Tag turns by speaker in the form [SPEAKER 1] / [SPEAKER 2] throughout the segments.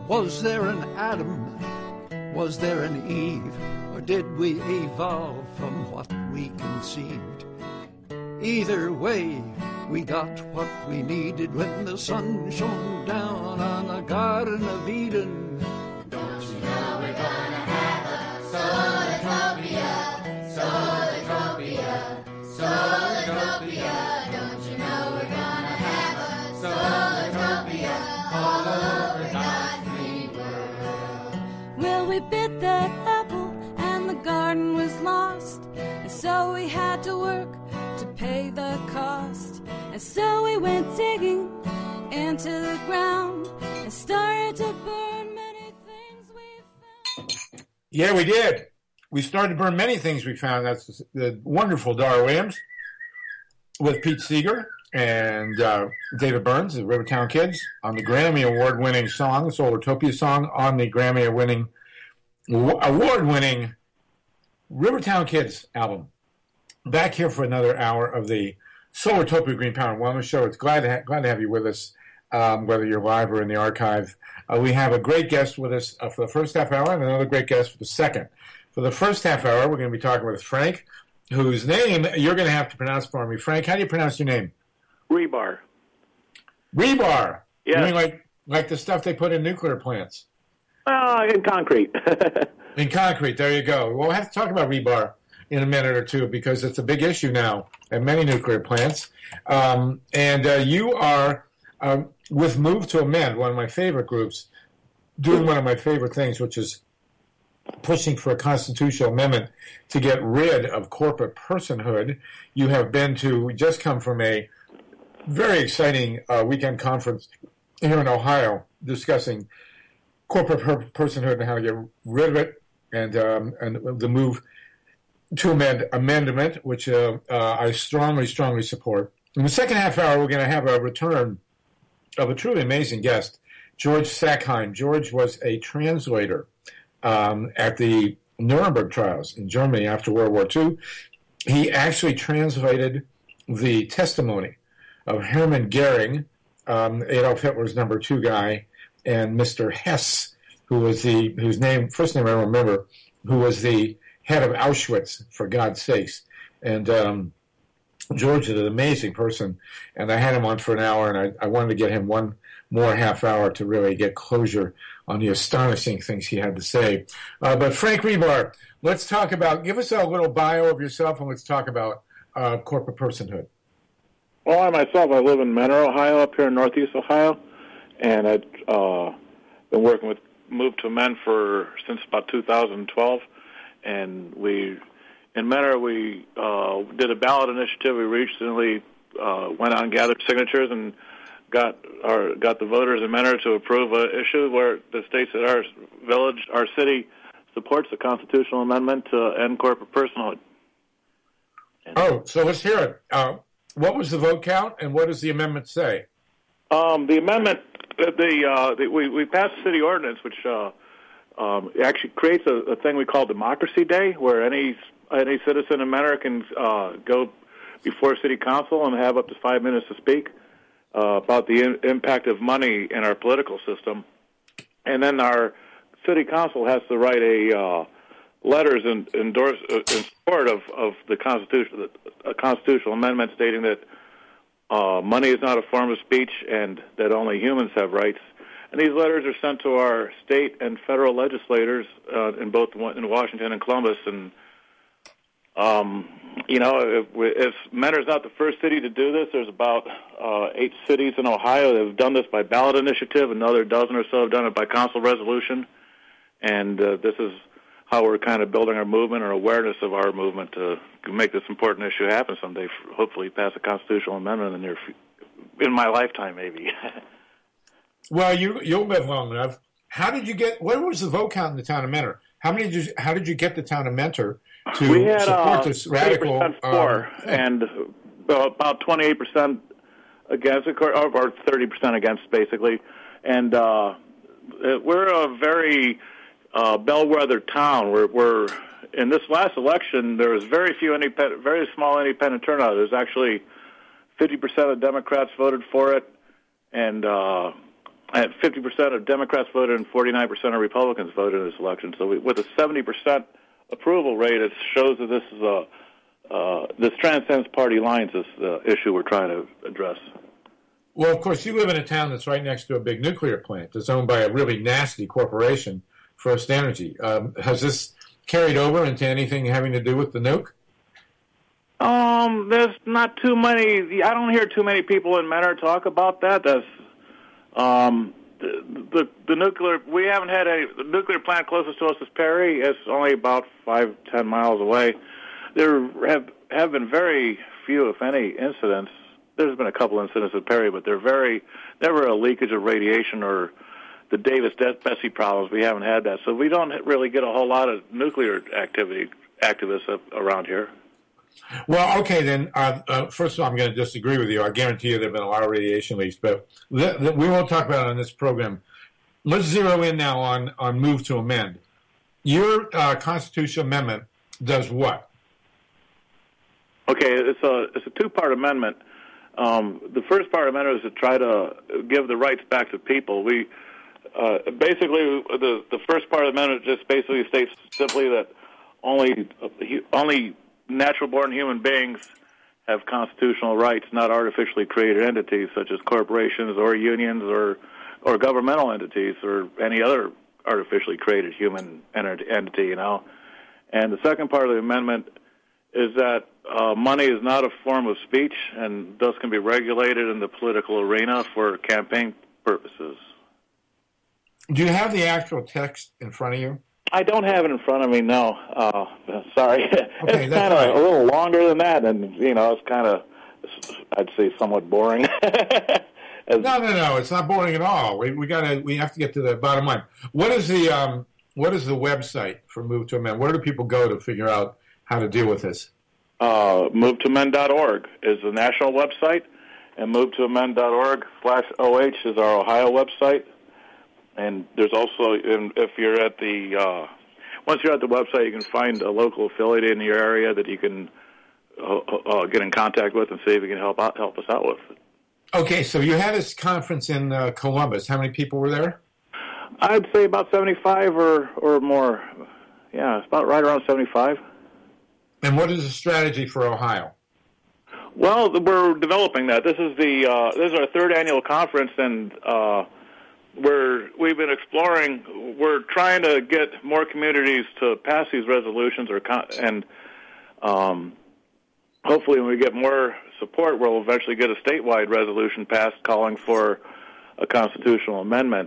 [SPEAKER 1] Was there an Adam? Was there an Eve? Or did we evolve from what we conceived? Either way, we got what we needed when the sun shone down on the Garden of Eden.
[SPEAKER 2] Don't you know we're gonna have a Solartopia, Solartopia, Solartopia. Don't you know we're gonna have a Solartopia all over God's green world?
[SPEAKER 3] Well, we bit that apple and the garden was lost, and so we had to work to pay the cost. And so we went digging into the ground and started to burn many things we found.
[SPEAKER 4] Yeah, we did. We started to burn many things we found. That's the wonderful Dara Williams with Pete Seeger and David Burns, the Rivertown Kids, on the Grammy Award-winning song, Solartopia song, on the Grammy Award-winning Rivertown Kids album. Back here for another hour of the Solartopia Green Power and Wellness Show. It's glad to have you with us, whether you're live or in the archive. We have a great guest with us for the first half hour and another great guest for the second. For the first half hour, we're going to be talking with Frank, whose name you're going to have to pronounce for me. Frank, how do you pronounce your name?
[SPEAKER 5] Rebar.
[SPEAKER 4] Rebar?
[SPEAKER 5] Yeah.
[SPEAKER 4] You mean like the stuff they put in nuclear plants?
[SPEAKER 5] In concrete.
[SPEAKER 4] In concrete, there you go. We'll have to talk about rebar in a minute or two because it's a big issue now at many nuclear plants. And you are with Move to Amend, one of my favorite groups, doing one of my favorite things, which is pushing for a constitutional amendment to get rid of corporate personhood. You have just come from a very exciting weekend conference here in Ohio discussing corporate personhood and how to get rid of it, and the Move to amendment, which I strongly, strongly support. In the second half hour, we're going to have a return of a truly amazing guest, George Sackheim. George was a translator at the Nuremberg trials in Germany after World War II. He actually translated the testimony of Hermann Goering, Adolf Hitler's number 2 guy, and Mr. Hess, whose first name I don't remember, who was the head of Auschwitz, for God's sakes. And George is an amazing person, and I had him on for an hour, and I wanted to get him one more half hour to really get closure on the astonishing things he had to say. But Frank Rebar, give us a little bio of yourself, and let's talk about corporate personhood.
[SPEAKER 5] Well, I live in Mentor, Ohio, up here in northeast Ohio, and I've been working with Move to Amend since about 2012. And in Mentor, we did a ballot initiative. We recently went out and gathered signatures and got the voters in Mentor to approve an issue where the states that our city supports the constitutional amendment to end corporate personhood.
[SPEAKER 4] So let's hear it. What was the vote count, and what does the amendment say?
[SPEAKER 5] The amendment, we passed a city ordinance which actually creates a thing we call Democracy Day, where any citizen in Mentor can go before City Council and have up to 5 minutes to speak about the impact of money in our political system. And then our City Council has to write letters in support of the Constitution, a constitutional amendment stating that money is not a form of speech and that only humans have rights. And these letters are sent to our state and federal legislators in Washington and Columbus. And if Mentor's not the first city to do this, there's about 8 cities in Ohio that have done this by ballot initiative. Another dozen or so have done it by council resolution. And this is how we're kind of building our movement or awareness of our movement to make this important issue happen someday. Hopefully, pass a constitutional amendment in my lifetime, maybe.
[SPEAKER 4] Well, you'll live long enough. What was the vote count in the town of Mentor? How did you get the town of Mentor to support this radical?
[SPEAKER 5] 30% and about 28% against, or 30% against, basically. And we're a very bellwether town. We're in this last election, there was very small independent turnout. There's actually 50% of Democrats voted for it, and and 50% of Democrats voted and 49% of Republicans voted in this election. So with a 70% approval rate, it shows that this is this transcends party lines, this issue we're trying to address.
[SPEAKER 4] Well, of course, you live in a town that's right next to a big nuclear plant that's owned by a really nasty corporation, First Energy. Has this carried over into anything having to do with the nuke?
[SPEAKER 5] There's not too many. I don't hear too many people in Mentor talk about that. That's the nuclear. We haven't had the nuclear plant closest to us is Perry. It's only about 5-10 miles away. There have been very few, if any, incidents. There's been a couple incidents at Perry, but they're never a leakage of radiation or the Davis-Besse problems. We haven't had that, so we don't really get a whole lot of nuclear activists around here.
[SPEAKER 4] Well, okay, then, first of all, I'm going to disagree with you. I guarantee you there have been a lot of radiation leaks, but we won't talk about it on this program. Let's zero in now on move to amend. Your constitutional amendment does what?
[SPEAKER 5] Okay, it's a two-part amendment. The first part of the amendment is to try to give the rights back to people. We basically the first part of the amendment just basically states simply that only natural-born human beings have constitutional rights, not artificially created entities such as corporations or unions or governmental entities or any other artificially created human entity, you know. And the second part of the amendment is that money is not a form of speech and thus can be regulated in the political arena for campaign purposes.
[SPEAKER 4] Do you have the actual text in front of you?
[SPEAKER 5] I don't have it in front of me, no. Sorry.
[SPEAKER 4] Okay,
[SPEAKER 5] it's kind of a little longer than that, and, you know, it's kind of, I'd say, somewhat boring.
[SPEAKER 4] No, it's not boring at all. We have to get to the bottom line. What is the website for Move to Amend? Where do people go to figure out how to deal with this?
[SPEAKER 5] MoveToAmend.org is the national website, and MoveToAmend.org/OH is our Ohio website. And there's also, if you're at once you're at the website, you can find a local affiliate in your area that you can get in contact with and see if you can help us out with.
[SPEAKER 4] Okay, so you had this conference in Columbus. How many people were there?
[SPEAKER 5] I'd say about 75 or more. Yeah, it's about right around 75.
[SPEAKER 4] And what is the strategy for Ohio?
[SPEAKER 5] Well, we're developing that. This is our third annual conference, and we've been exploring. We're trying to get more communities to pass these resolutions, and hopefully, when we get more support, we'll eventually get a statewide resolution passed calling for a constitutional amendment.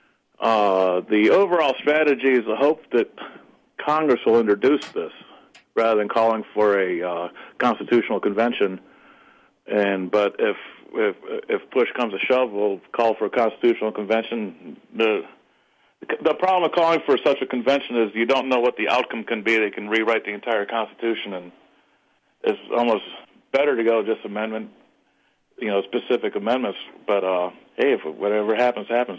[SPEAKER 5] The overall strategy is the hope that Congress will introduce this rather than calling for a constitutional convention. But if push comes to shove, we'll call for a constitutional convention. The problem with calling for such a convention is you don't know what the outcome can be. They can rewrite the entire Constitution, and it's almost better to go just amendment, specific amendments. But hey, if whatever happens, happens,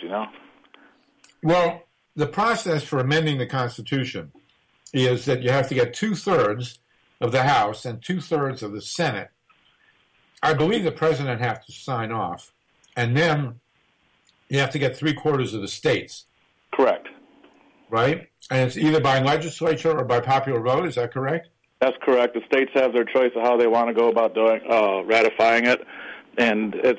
[SPEAKER 4] Well, the process for amending the Constitution is that you have to get 2/3 of the House and 2/3 of the Senate. I believe the president has to sign off, and then you have to get 3/4 of the states.
[SPEAKER 5] Correct.
[SPEAKER 4] Right? And it's either by legislature or by popular vote. Is that correct?
[SPEAKER 5] That's correct. The states have their choice of how they want to go about doing ratifying it, and it's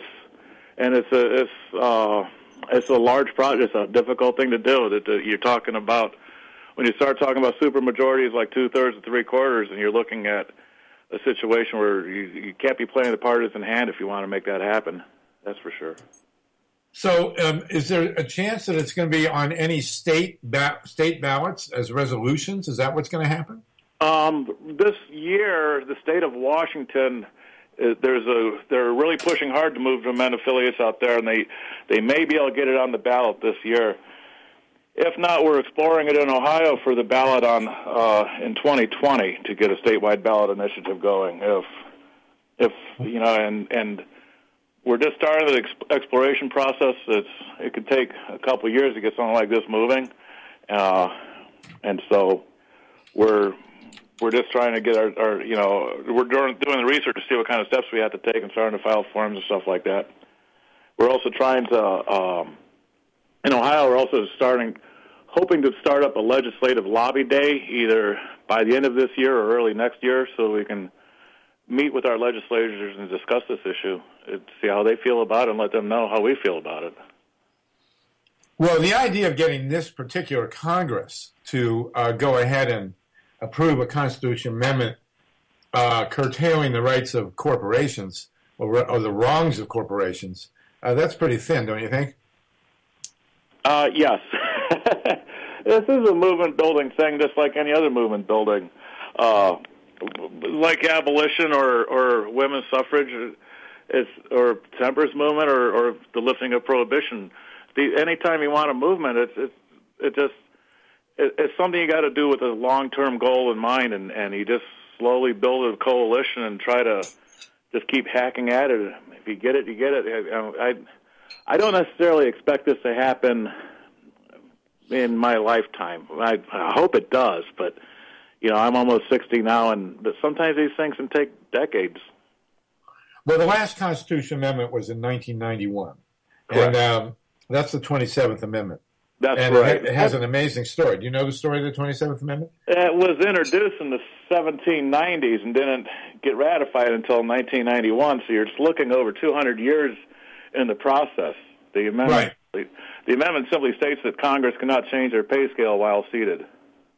[SPEAKER 5] a large project. It's a difficult thing to do. That you're talking about when you start talking about supermajorities like 2/3 and 3/4, and you're looking at a situation where you can't be playing the partisan hand if you want to make that happen. That's for sure.
[SPEAKER 4] So, is there a chance that it's going to be on any state ballots as resolutions? Is that what's going to happen?
[SPEAKER 5] This year, the state of Washington, they're really pushing hard to move to amend affiliates out there, and they may be able to get it on the ballot this year. If not, we're exploring it in Ohio for the ballot in 2020 to get a statewide ballot initiative going. If and we're just starting the exploration process. It could take a couple of years to get something like this moving, and so we're just trying to get our we're doing the research to see what kind of steps we have to take and starting to file forms and stuff like that. We're also trying to in Ohio, we're also hoping to start up a legislative lobby day either by the end of this year or early next year, so we can meet with our legislators and discuss this issue and see how they feel about it and let them know how we feel about it.
[SPEAKER 4] Well, the idea of getting this particular Congress to go ahead and approve a constitutional amendment curtailing the rights of corporations or the wrongs of corporations, that's pretty thin, don't you think?
[SPEAKER 5] Yes. This is a movement-building thing, just like any other movement building. Like abolition or women's suffrage or temperance movement or the lifting of prohibition. Anytime you want a movement, it's something you got to do with a long-term goal in mind, and you just slowly build a coalition and try to just keep hacking at it. If you get it, you get it. I don't necessarily expect this to happen in my lifetime. I hope it does, but I'm almost 60 now, and sometimes these things can take decades.
[SPEAKER 4] Well, the last Constitutional Amendment was in 1991,
[SPEAKER 5] Correct.
[SPEAKER 4] And that's the 27th Amendment.
[SPEAKER 5] That's
[SPEAKER 4] and
[SPEAKER 5] right.
[SPEAKER 4] It has an amazing story. Do you know the story of the 27th Amendment?
[SPEAKER 5] It was introduced in the 1790s and didn't get ratified until 1991, so you're just looking over 200 years in the process. The amendment,
[SPEAKER 4] right.
[SPEAKER 5] The amendment simply states that Congress cannot change their pay scale while seated.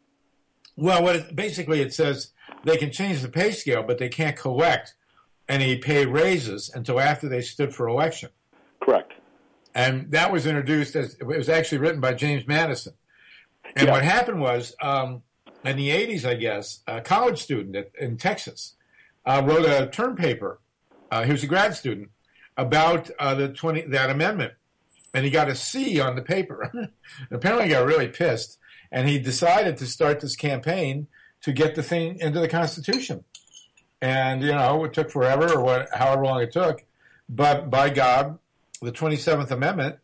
[SPEAKER 4] Well, basically it says they can change the pay scale, but they can't collect any pay raises until after they stood for election.
[SPEAKER 5] Correct.
[SPEAKER 4] And that was introduced it was actually written by James Madison. And what happened was, in the 80s, I guess, a college student in Texas wrote a term paper. He was a grad student about that amendment. And he got a C on the paper. Apparently he got really pissed. And he decided to start this campaign to get the thing into the Constitution. And, it took forever or however long it took. But by God, the 27th Amendment,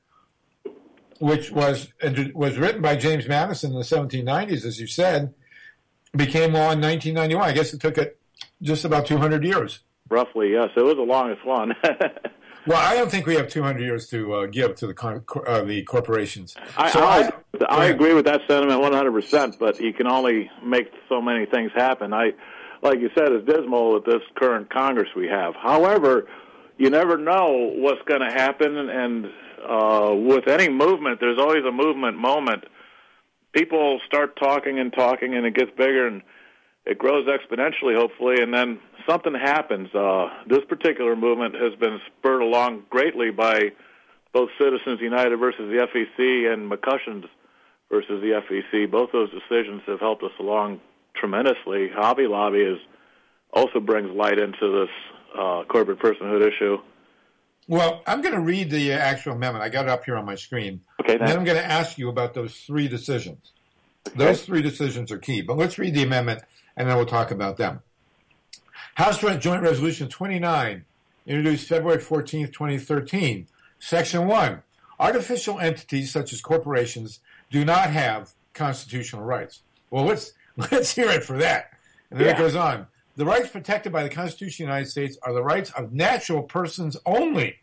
[SPEAKER 4] which was written by James Madison in the 1790s, as you said, became law in 1991. I guess it took it just about 200 years.
[SPEAKER 5] Roughly, yes. It was the longest one.
[SPEAKER 4] Well, I don't think we have 200 years to give to the corporations.
[SPEAKER 5] I agree with that sentiment 100%, but you can only make so many things happen. Like you said, it's dismal with this current Congress we have. However, you never know what's going to happen, and with any movement, there's always a movement moment. People start talking, and it gets bigger, and it grows exponentially, hopefully, and then something happens. This particular movement has been spurred along greatly by both Citizens United versus the FEC and McCutcheon's versus the FEC. Both those decisions have helped us along tremendously. Hobby Lobby also brings light into this corporate personhood issue.
[SPEAKER 4] Well, I'm going to read the actual amendment. I got it up here on my screen.
[SPEAKER 5] Okay.
[SPEAKER 4] And then I'm going to ask you about those three decisions. Okay. Those three decisions are key. But let's read the amendment, and then we'll talk about them. House Joint Resolution 29, introduced February 14th, 2013. Section 1, artificial entities such as corporations do not have constitutional rights. Well, let's hear it for that. And then it goes on. The rights protected by the Constitution of the United States are the rights of natural persons only.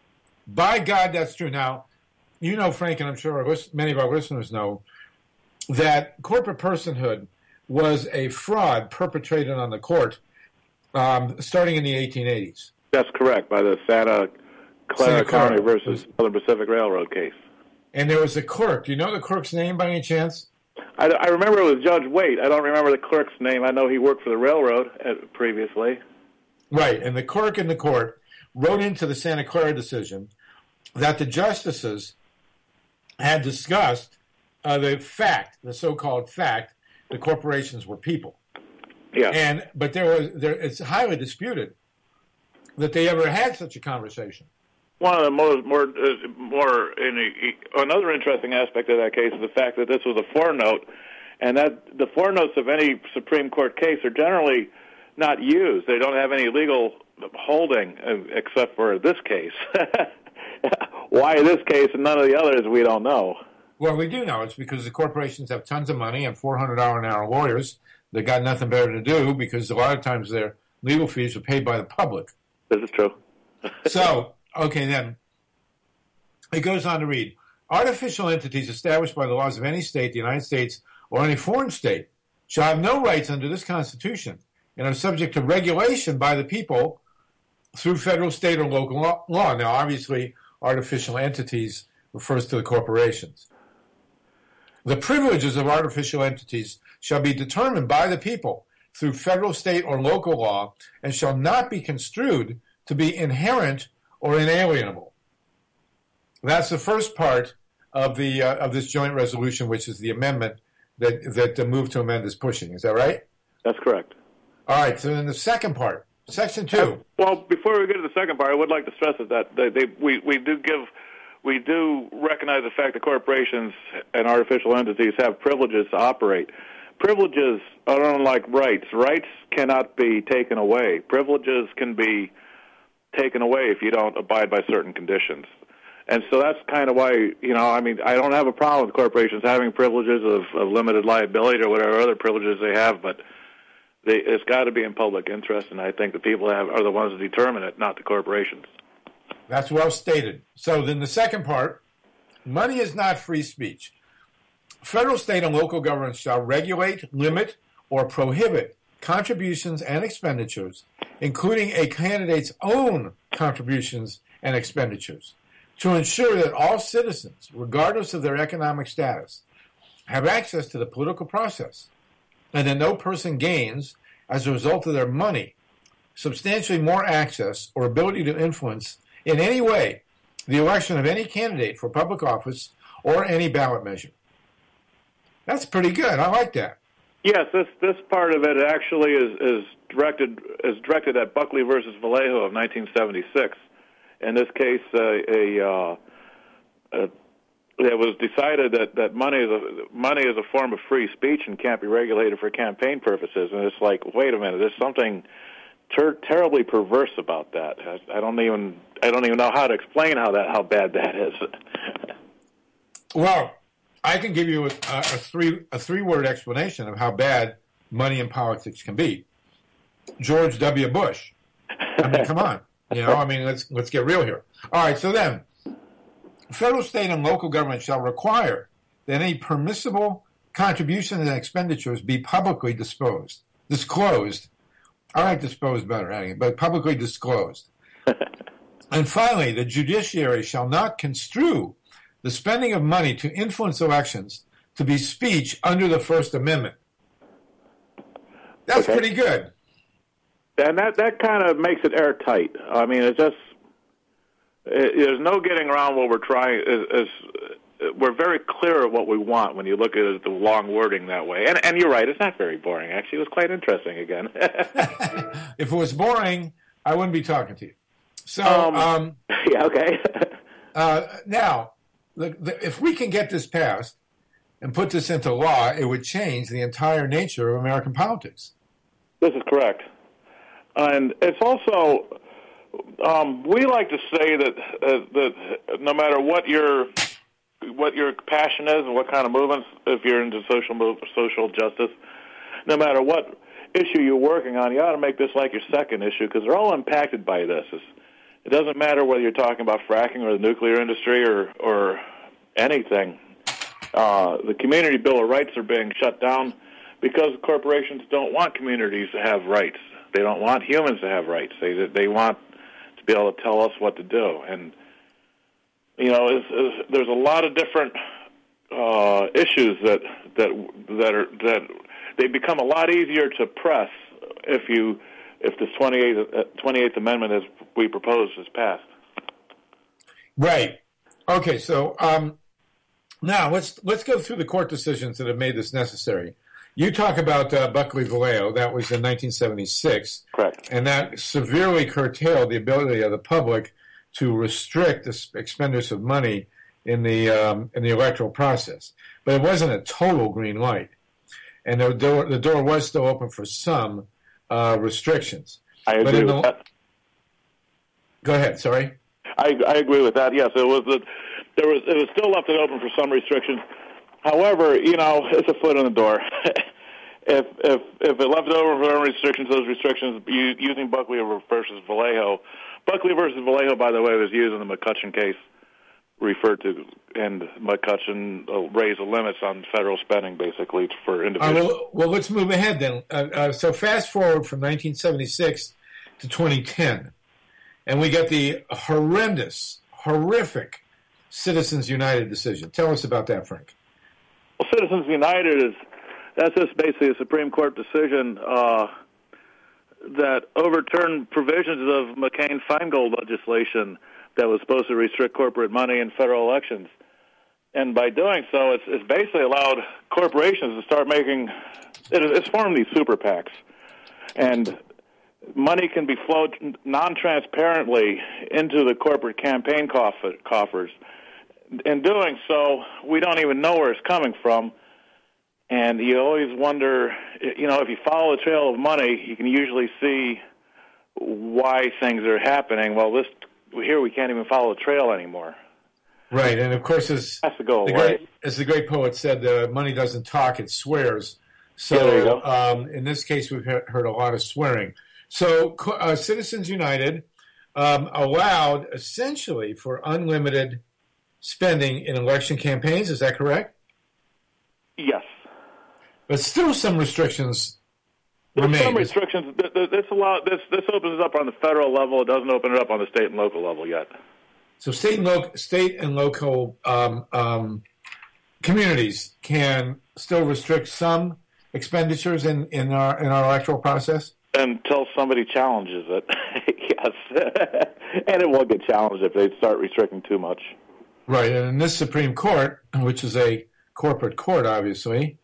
[SPEAKER 4] By God, that's true. Now, Frank, and I'm sure many of our listeners know, that corporate personhood was a fraud perpetrated on the court starting in the 1880s.
[SPEAKER 5] That's correct, by the Santa Clara County versus Southern Pacific Railroad case.
[SPEAKER 4] And there was a clerk. Do you know the clerk's name by any chance?
[SPEAKER 5] I remember it was Judge Waite. I don't remember the clerk's name. I know he worked for the railroad previously. Right,
[SPEAKER 4] and the clerk in the court wrote into the Santa Clara decision that the justices had discussed the so-called fact, that corporations were people.
[SPEAKER 5] Yeah.
[SPEAKER 4] But it's highly disputed that they ever had such a conversation.
[SPEAKER 5] One of the another interesting aspect of that case is the fact that this was a footnote, and that the footnotes of any Supreme Court case are generally not used. They don't have any legal holding except for this case. Why this case and none of the others, we don't know.
[SPEAKER 4] Well, we do know. It's because the corporations have tons of money and $400 an hour lawyers. They got nothing better to do because a lot of times their legal fees are paid by the public.
[SPEAKER 5] This is true.
[SPEAKER 4] So, okay, then it goes on to read, artificial entities established by the laws of any state, the United States, or any foreign state shall have no rights under this Constitution and are subject to regulation by the people through federal, state, or local law. Now, obviously, artificial entities refers to the corporations. The privileges of artificial entities shall be determined by the people through federal, state, or local law and shall not be construed to be inherent or inalienable. That's the first part of the of this joint resolution, which is the amendment that the move to amend is pushing. Is that right?
[SPEAKER 5] That's correct.
[SPEAKER 4] All right. So then the second part, Section 2.
[SPEAKER 5] Well, before we get to the second part, I would like to stress that we do recognize the fact that corporations and artificial entities have privileges to operate. Privileges are unlike rights. Rights cannot be taken away. Privileges can be taken away if you don't abide by certain conditions. And so that's kind of why, I don't have a problem with corporations having privileges of limited liability or whatever other privileges they have, but it's got to be in public interest, and I think the people are the ones that determine it, not the corporations.
[SPEAKER 4] That's well stated. So then the second part, money is not free speech. Federal, state, and local governments shall regulate, limit, or prohibit contributions and expenditures, including a candidate's own contributions and expenditures, to ensure that all citizens, regardless of their economic status, have access to the political process, and that no person gains, as a result of their money, substantially more access or ability to influence in any way the election of any candidate for public office or any ballot measure. That's pretty good. I like that.
[SPEAKER 5] Yes, this part of it actually is directed at Buckley versus Vallejo of 1976. In this case, it was decided that money is a form of free speech and can't be regulated for campaign purposes. And it's like, wait a minute, there's something terribly perverse about that. I don't even know how to explain how bad that is.
[SPEAKER 4] Well, I can give you a three-word explanation of how bad money in politics can be. George W. Bush. I mean, come on. Let's get real here. All right, so then, federal, state, and local government shall require that any permissible contributions and expenditures be publicly disclosed. I like disposed better, but publicly disclosed. And finally, the judiciary shall not construe the spending of money to influence elections to be speech under the First Amendment. That's pretty good.
[SPEAKER 5] And that kind of makes it airtight. I mean, there's no getting around what we're trying. We're very clear at what we want when you look at the long wording that way. And you're right, it's not very boring. Actually, it was quite interesting again.
[SPEAKER 4] If it was boring, I wouldn't be talking to you. So,
[SPEAKER 5] yeah, okay.
[SPEAKER 4] Now, if we can get this passed and put this into law, it would change the entire nature of American politics.
[SPEAKER 5] This is correct. And it's also, we like to say that no matter what your passion is and what kind of movements, if you're into social justice, no matter what issue you're working on, you ought to make this like your second issue because they're all impacted by this. It doesn't matter whether you're talking about fracking or the nuclear industry or anything. The Community Bill of Rights are being shut down because corporations don't want communities to have rights. They don't want humans to have rights. They want to be able to tell us what to do. And there's a lot of different issues that they become a lot easier to press if this 28th Amendment, as we propose, is passed.
[SPEAKER 4] Right. Okay. So now let's go through the court decisions that have made this necessary. You talk about Buckley Vallejo. That was in 1976.
[SPEAKER 5] Correct.
[SPEAKER 4] And that severely curtailed the ability of the public to restrict the expenditure of money in the electoral process. But it wasn't a total green light. And the door was still open for some restrictions.
[SPEAKER 5] I agree with that.
[SPEAKER 4] Go ahead. Sorry.
[SPEAKER 5] I agree with that. Yes, it was still left it open for some restrictions. However, it's a foot in the door. If it left it over for restrictions, those restrictions using Buckley versus Vallejo. Buckley versus Vallejo, by the way, was used in the McCutcheon case referred to, and McCutcheon raised the limits on federal spending, basically, for individuals.
[SPEAKER 4] Well, let's move ahead then. So fast forward from 1976 to 2010, and we get the horrific Citizens United decision. Tell us about that, Frank.
[SPEAKER 5] Well, Citizens United that's just basically a Supreme Court decision that overturned provisions of McCain-Feingold legislation that was supposed to restrict corporate money in federal elections. And by doing so, it's basically allowed corporations to start making, it's formed these super PACs. And money can be flowed non-transparently into the corporate campaign coffers. In doing so, we don't even know where it's coming from. And you always wonder, if you follow the trail of money, you can usually see why things are happening. Well, here we can't even follow the trail anymore.
[SPEAKER 4] Right, and of course, as the great poet said, money doesn't talk, it swears. So
[SPEAKER 5] there you go.
[SPEAKER 4] In this case, we've heard a lot of swearing. So Citizens United allowed essentially for unlimited spending in election campaigns. Is that correct?
[SPEAKER 5] Yes.
[SPEAKER 4] But still some restrictions
[SPEAKER 5] There's
[SPEAKER 4] remain.
[SPEAKER 5] some restrictions. This opens it up on the federal level. It doesn't open it up on the state and local level yet. So
[SPEAKER 4] state and local communities can still restrict some expenditures in our electoral process?
[SPEAKER 5] Until somebody challenges it, yes. And it will get challenged if they start restricting too much.
[SPEAKER 4] Right, and in this Supreme Court, which is a corporate court, obviously,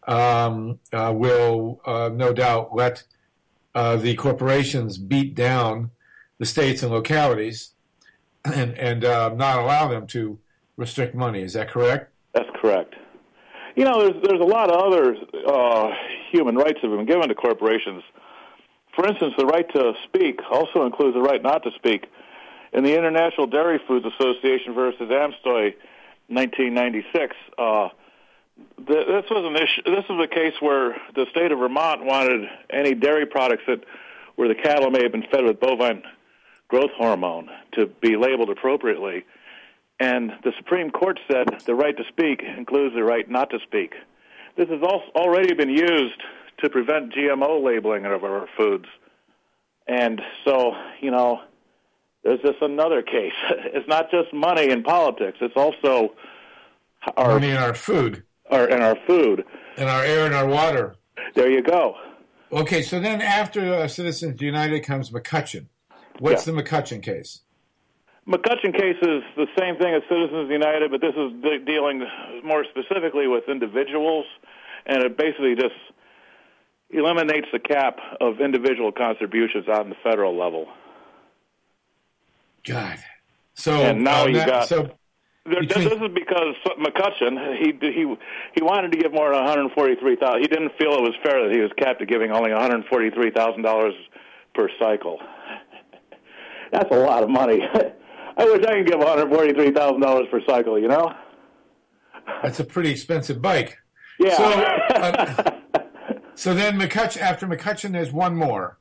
[SPEAKER 4] will no doubt let the corporations beat down the states and localities and not allow them to restrict money. Is that correct?
[SPEAKER 5] That's correct. There's a lot of other human rights that have been given to corporations. For instance, the right to speak also includes the right not to speak. In the International Dairy Foods Association versus Amsoy, 1996, this was an issue. This was a case where the state of Vermont wanted any dairy products where the cattle may have been fed with bovine growth hormone to be labeled appropriately. And the Supreme Court said the right to speak includes the right not to speak. This has already been used to prevent GMO labeling of our foods. And so, there's just another case. It's not just money in politics. It's also
[SPEAKER 4] money in our food.
[SPEAKER 5] In our food.
[SPEAKER 4] In our air and our water.
[SPEAKER 5] There you go.
[SPEAKER 4] Okay, so then after Citizens United comes McCutcheon. What's the McCutcheon case?
[SPEAKER 5] McCutcheon case is the same thing as Citizens United, but this is dealing more specifically with individuals, and it basically just eliminates the cap of individual contributions on the federal level.
[SPEAKER 4] God. So
[SPEAKER 5] and now you got.
[SPEAKER 4] So
[SPEAKER 5] this is because McCutcheon he wanted to give more than $143,000. He didn't feel it was fair that he was capped at giving only $143,000 per cycle. That's a lot of money. I wish I could give $143,000 per cycle.
[SPEAKER 4] That's a pretty expensive bike.
[SPEAKER 5] Yeah.
[SPEAKER 4] So then after McCutcheon, there's one more.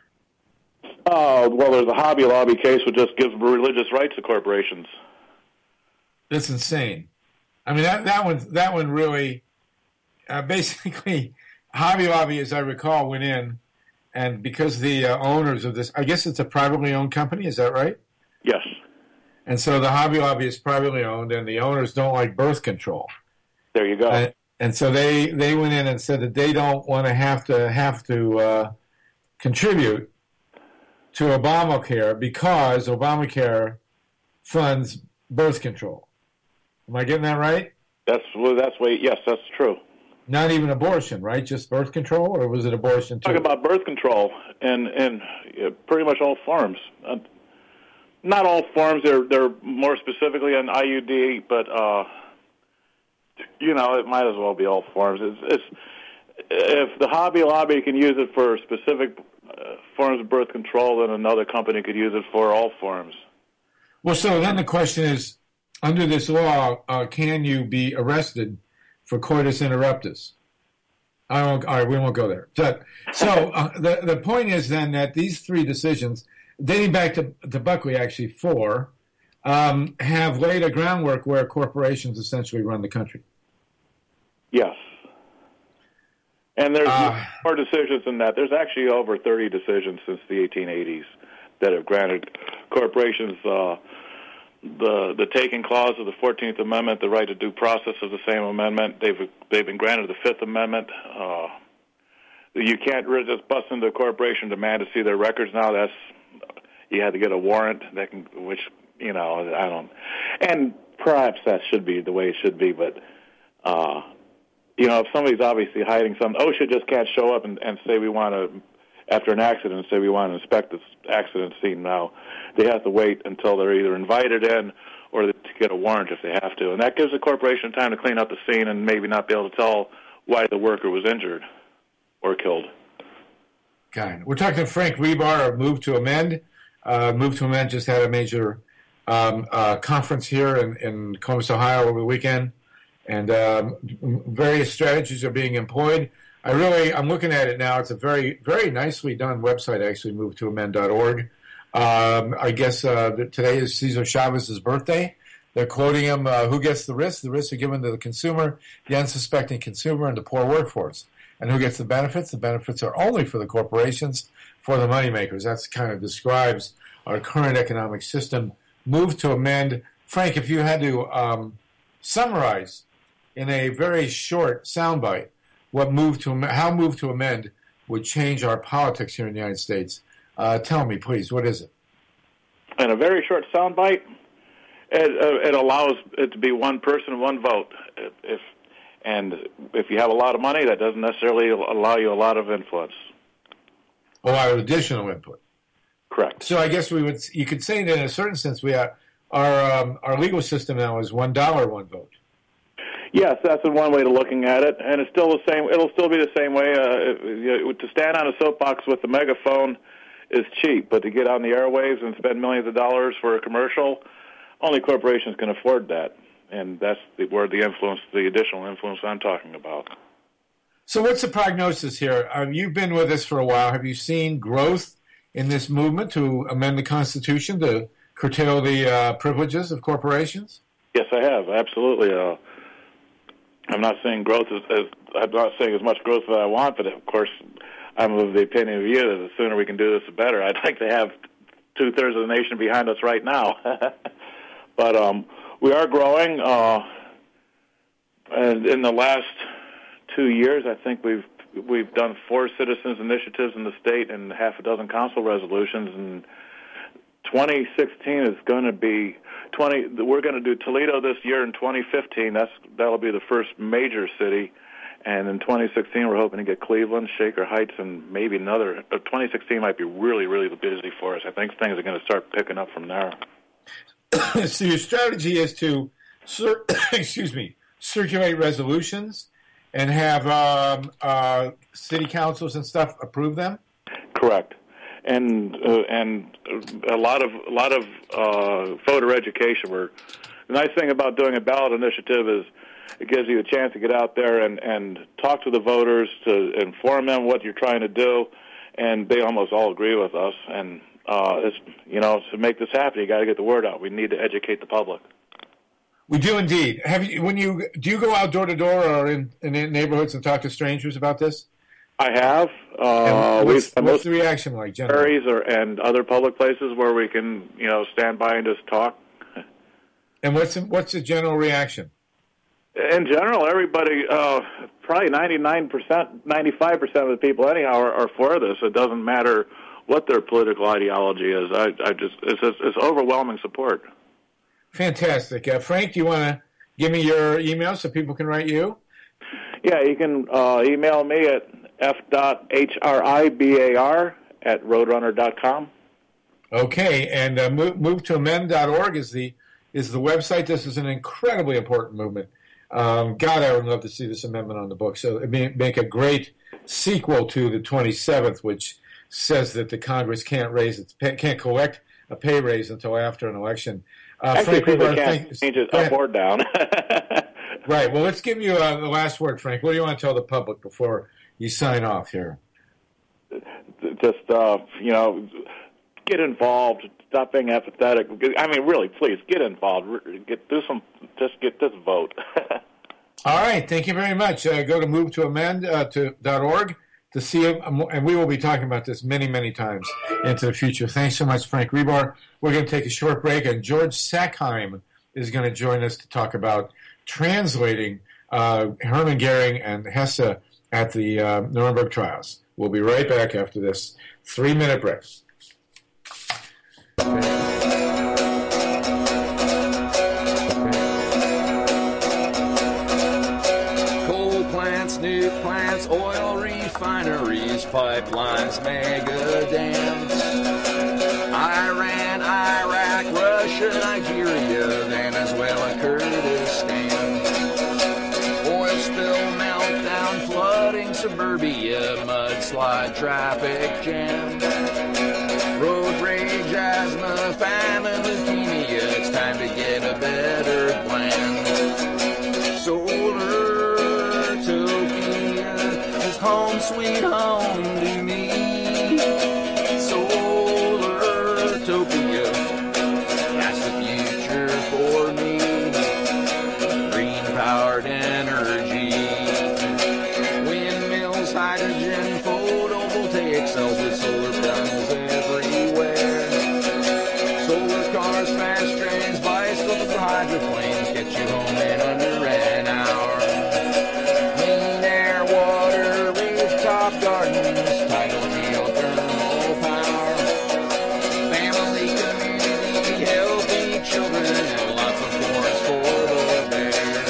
[SPEAKER 5] Well, there's a Hobby Lobby case which just gives religious rights to corporations.
[SPEAKER 4] That's insane. I mean, that one really, basically, Hobby Lobby, as I recall, went in, and because the owners of this, I guess it's a privately owned company, is that right?
[SPEAKER 5] Yes.
[SPEAKER 4] And so the Hobby Lobby is privately owned, and the owners don't like birth control.
[SPEAKER 5] There you go.
[SPEAKER 4] And so they went in and said that they don't want to have to contribute to Obamacare because Obamacare funds birth control. Am I getting that right?
[SPEAKER 5] Yes, that's true.
[SPEAKER 4] Not even abortion, right? Just birth control, or was it abortion too?
[SPEAKER 5] Talking about birth control in pretty much all forms. Not all forms. They're more specifically on IUD, but it might as well be all forms. It's if the Hobby Lobby can use it for specific forms of birth control, then another company could use it for all forms.
[SPEAKER 4] Well, so then the question is, under this law, can you be arrested for coitus interruptus? All right, we won't go there. So the point is then that these three decisions, dating back to Buckley, actually 4, have laid a groundwork where corporations essentially run the country.
[SPEAKER 5] Yes. And there's more decisions than that. There's actually over 30 decisions since the 1880s that have granted corporations the taking clause of the 14th Amendment, the right to due process of the same amendment. They've been granted the Fifth Amendment. You can't just bust into a corporation demand to see their records now. You had to get a warrant which I don't. And perhaps that should be the way it should be, but if somebody's obviously hiding something, OSHA just can't show up and say we want to, after an accident, say we want to inspect this accident scene now. They have to wait until they're either invited in or to get a warrant if they have to. And that gives the corporation time to clean up the scene and maybe not be able to tell why the worker was injured or killed.
[SPEAKER 4] Got it. We're talking to Frank Rebar of Move to Amend. Move to Amend just had a major conference here in Columbus, Ohio over the weekend. And various strategies are being employed. I'm looking at it now. It's a very, very nicely done website, actually, movetoamend.org. I guess today is Cesar Chavez's birthday. They're quoting him, who gets the risks? The risks are given to the consumer, the unsuspecting consumer, and the poor workforce. And who gets the benefits? The benefits are only for the corporations, for the moneymakers. That kind of describes our current economic system. Move to Amend. Frank, if you had to summarize in a very short soundbite how Move to Amend would change our politics here in the United States, tell me, please, what is it?
[SPEAKER 5] In a very short soundbite, it allows it to be one person, one vote. If you have a lot of money, that doesn't necessarily allow you a lot of influence.
[SPEAKER 4] A lot of additional input.
[SPEAKER 5] Correct.
[SPEAKER 4] So I guess you could say that in a certain sense our legal system now is $1, one vote.
[SPEAKER 5] Yes, that's one way of looking at it, and it's still the same. It'll still be the same way. To stand on a soapbox with a megaphone is cheap, but to get on the airwaves and spend millions of dollars for a commercial, only corporations can afford that, and that's where the additional influence I'm talking about.
[SPEAKER 4] So what's the prognosis here? You've been with us for a while. Have you seen growth in this movement to amend the Constitution to curtail the privileges of corporations?
[SPEAKER 5] Yes, I have, absolutely. I'm not saying I'm not saying as much growth as I want, but of course, I'm of the opinion of you that the sooner we can do this, the better. I'd like to have 2/3 of the nation behind us right now, but we are growing. And in the last 2 years, I think we've done 4 citizens initiatives in the state and half a dozen council resolutions. And 2016 is going to be we're going to do Toledo this year in 2015. That'll be the first major city. And in 2016, we're hoping to get Cleveland, Shaker Heights, and maybe another. 2016 might be really, really busy for us. I think things are going to start picking up from there.
[SPEAKER 4] So your strategy is to, circulate resolutions and have city councils and stuff approve them?
[SPEAKER 5] Correct. And a lot of voter education. The nice thing about doing a ballot initiative is it gives you a chance to get out there and talk to the voters, to inform them what you're trying to do, and they almost all agree with us. And to make this happen, you got to get the word out. We need to educate the public.
[SPEAKER 4] We do indeed. Do you go out door to door or in neighborhoods and talk to strangers about this?
[SPEAKER 5] I have.
[SPEAKER 4] What's the reaction like, generally?
[SPEAKER 5] And other public places where we can, stand by and just talk.
[SPEAKER 4] And what's the general reaction?
[SPEAKER 5] In general, everybody, probably 99%, 95% of the people anyhow are for this. It doesn't matter what their political ideology is. It's overwhelming support. Fantastic.
[SPEAKER 4] Frank, do you want to give me your email so people can write you?
[SPEAKER 5] Yeah, you can email me at f.hribar@roadrunner.com. Okay,
[SPEAKER 4] and movetoamend.org is the website. This is an incredibly important movement. God, I would love to see this amendment on the book. So it may make a great sequel to the 27th, which says that the Congress can't collect a pay raise until after an election.
[SPEAKER 5] Actually, Frank, they can't change it up or down.
[SPEAKER 4] Right. Well, let's give you the last word, Frank. What do you want to tell the public before you sign off here?
[SPEAKER 5] Just, get involved. Stop being apathetic. I mean, really, please get involved. Just get this vote.
[SPEAKER 4] All right, thank you very much. Go to movetoamend.org to see it, and we will be talking about this many, many times into the future. Thanks so much, Frank Rebar. We're going to take a short break, and George Sackheim is going to join us to talk about translating Hermann Goering and Hesse at the Nuremberg trials. We'll be right back after this 3-minute break.
[SPEAKER 6] Coal plants, nuke plants, oil refineries, pipelines, mega dams. Iran, Iraq, Russia, Nigeria, Venezuela, Kurdistan. Oil spill, meltdown, flooding, suburbia, mudslide, traffic jam. Road rage, asthma, famine, leukemia, it's time to get a better plan. Solar-topia is home sweet home to me. Solar-topia, that's the future for me. Green-powered energy, windmills, hydrogen, photovoltaic cells with solar panels everywhere. Solar cars, fast trains, bicycles, hydroplanes get you home in under an hour. Clean air, water, rooftop gardens, tidal geothermal power. Family, community, healthy children, and lots of forest for the bears.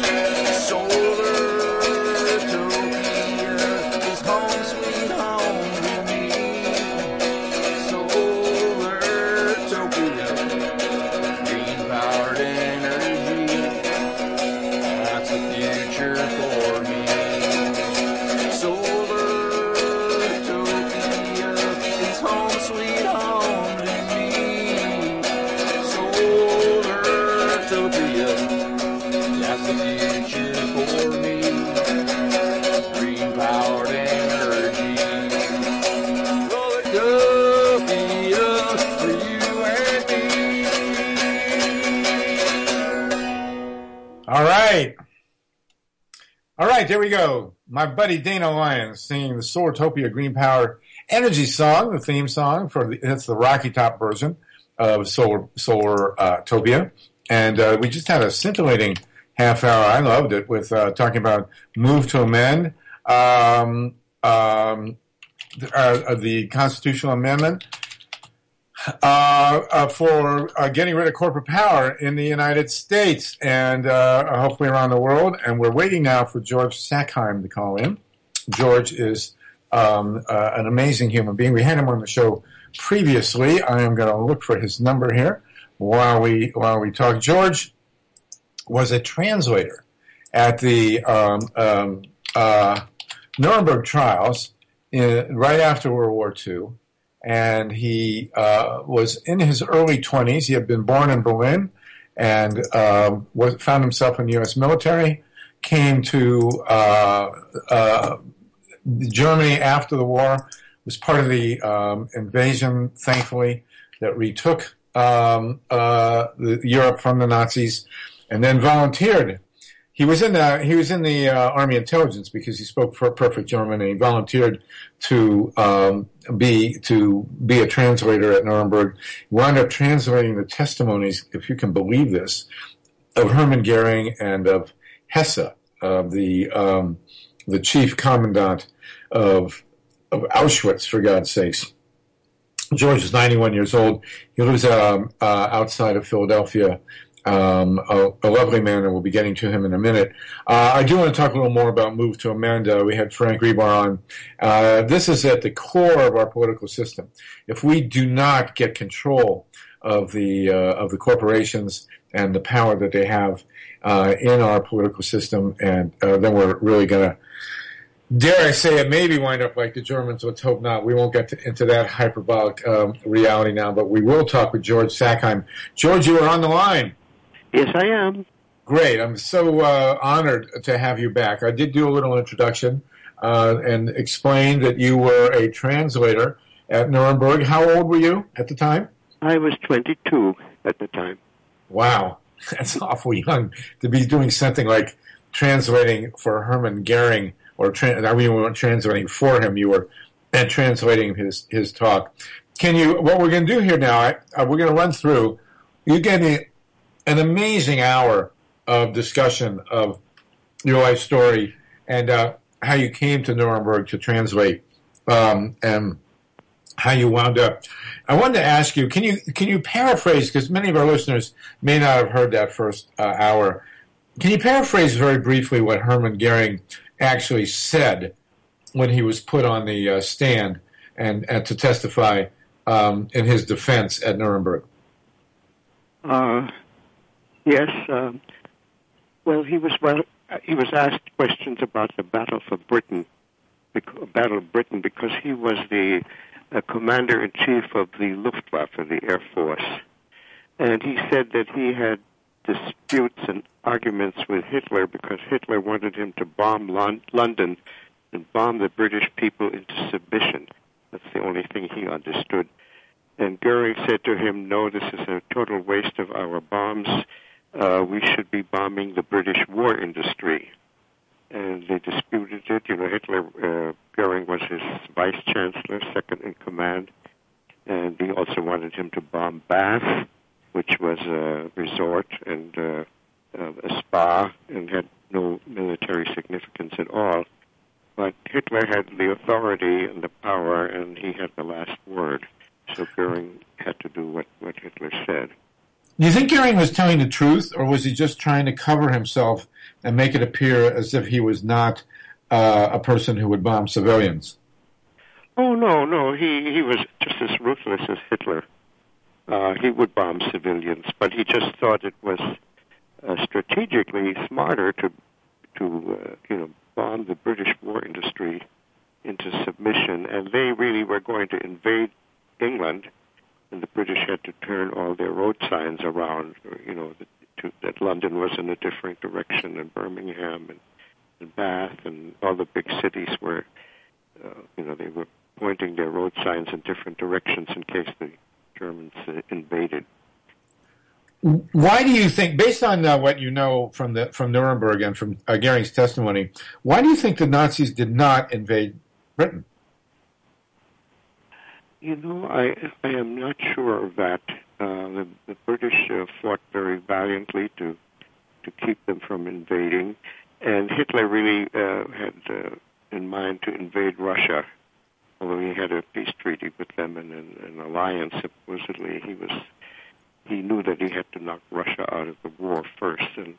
[SPEAKER 6] Solar-topia is home sweet home to me. Solar-topia, green-powered energy, that's the future for me. Solar-topia is home sweet home to me. Solar-topia, that's the future for me. Green-powered energy. Solar-topia for you and me.
[SPEAKER 4] All right. All right, there we go. My buddy Dana Lyons singing the Solartopia Green Power Energy song, the theme song that's the Rocky Top version of Solartopia. And we just had a scintillating half hour. I loved it with talking about Move to Amend, the constitutional amendment for getting rid of corporate power in the United States and hopefully around the world. And we're waiting now for George Sackheim to call in. George is an amazing human being. We had him on the show previously. I am going to look for his number here while we talk. George was a translator at the Nuremberg trials right after World War II. And he was in his early 20s. He had been born in Berlin and found himself in the U.S. military, came to Germany after the war, was part of the invasion, thankfully, that retook Europe from the Nazis, and then volunteered. He was in the Army Intelligence because he spoke perfect German, and he volunteered to be a translator at Nuremberg. He wound up translating the testimonies, if you can believe this, of Hermann Goering and of Hesse, the chief commandant of Auschwitz, for God's sakes. George is 91 years old. He lives outside of Philadelphia. A lovely man, and we'll be getting to him in a minute. I do want to talk a little more about Move to Amend. We had Frank Rebar on. This is at the core of our political system. If we do not get control of the corporations and the power that they have in our political system, and then we're really going to, dare I say it, maybe wind up like the Germans. Let's hope not. We won't get into that hyperbolic reality now, but we will talk with George Sackheim. George, you are on the line.
[SPEAKER 7] Yes, I am.
[SPEAKER 4] Great. I'm so honored to have you back. I did do a little introduction and explain that you were a translator at Nuremberg. How old were you at the time?
[SPEAKER 7] I was 22 at the time.
[SPEAKER 4] Wow, that's awful young to be doing something like translating for Hermann Goering, or you weren't translating for him, you were translating his talk. What we're going to do here now, we're going to run through, you gave me an amazing hour of discussion of your life story and how you came to Nuremberg to translate, and how you wound up. I wanted to ask you, can you paraphrase, because many of our listeners may not have heard that first hour, can you paraphrase very briefly what Hermann Goering actually said when he was put on the stand and to testify in his defense at Nuremberg?
[SPEAKER 7] Yes. Well, he was asked questions about the Battle of Britain because he was the commander-in-chief of the Luftwaffe, the Air Force. And he said that he had disputes and arguments with Hitler because Hitler wanted him to bomb London and bomb the British people into submission. That's the only thing he understood. And Goering said to him, no, this is a total waste of our bombs. We should be bombing the British war industry. And they disputed it. Hitler, Goering was his vice-chancellor, second in command. And he also wanted him to bomb Bath, which was a resort and a spa and had no military significance at all. But Hitler had the authority and the power, and he had the last word. So Goering had to do what Hitler said.
[SPEAKER 4] Do you think Goering was telling the truth, or was he just trying to cover himself and make it appear as if he was not a person who would bomb civilians?
[SPEAKER 7] Oh, no. He was just as ruthless as Hitler. He would bomb civilians, but he just thought it was strategically smarter to bomb the British war industry into submission, and they really were going to invade England, and the British had to turn all their road signs around, that London was in a different direction, and Birmingham and Bath and all the big cities were, they were pointing their road signs in different directions in case the Germans invaded.
[SPEAKER 4] Why do you think, based on what you know from Nuremberg and from Goering's testimony, why do you think the Nazis did not invade Britain?
[SPEAKER 7] I am not sure of that. The British fought very valiantly to keep them from invading, and Hitler really had in mind to invade Russia, although he had a peace treaty with them and an alliance. Supposedly, he knew that he had to knock Russia out of the war first, and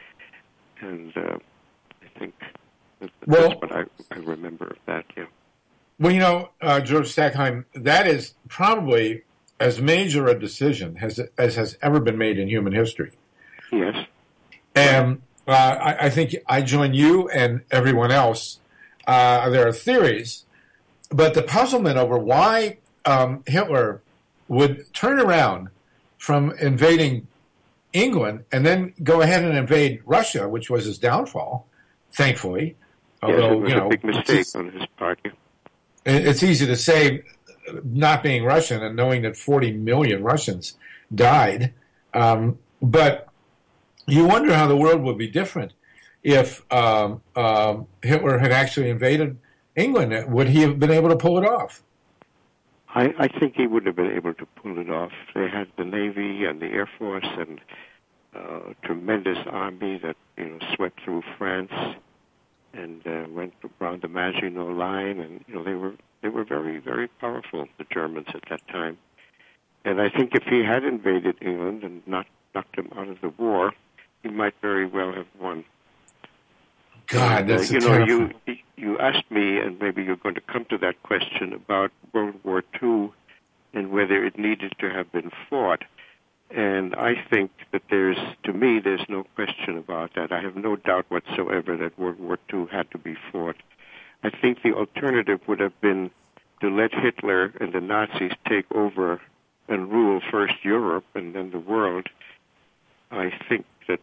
[SPEAKER 7] I think that's what I remember of that. Yeah.
[SPEAKER 4] Well, George Stackheim, that is probably as major a decision as has ever been made in human history.
[SPEAKER 7] Yes.
[SPEAKER 4] And I think I join you and everyone else. There are theories, but the puzzlement over why Hitler would turn around from invading England and then go ahead and invade Russia, which was his downfall, thankfully.
[SPEAKER 7] Although, it was a big mistake on his part.
[SPEAKER 4] It's easy to say, not being Russian and knowing that 40 million Russians died, but you wonder how the world would be different if Hitler had actually invaded England. Would he have been able to pull it off?
[SPEAKER 7] I think he would have been able to pull it off. They had the Navy and the Air Force and a tremendous army that swept through France and went around the Maginot Line, and they were very, very powerful, the Germans at that time. And I think if he had invaded England and not knocked them out of the war, he might very well have won.
[SPEAKER 4] God, that's terrible.
[SPEAKER 7] You asked me, and maybe you're going to come to that question about World War II and whether it needed to have been fought. And I think that there's no question about that. I have no doubt whatsoever that World War II had to be fought. I think the alternative would have been to let Hitler and the Nazis take over and rule first Europe and then the world. I think that,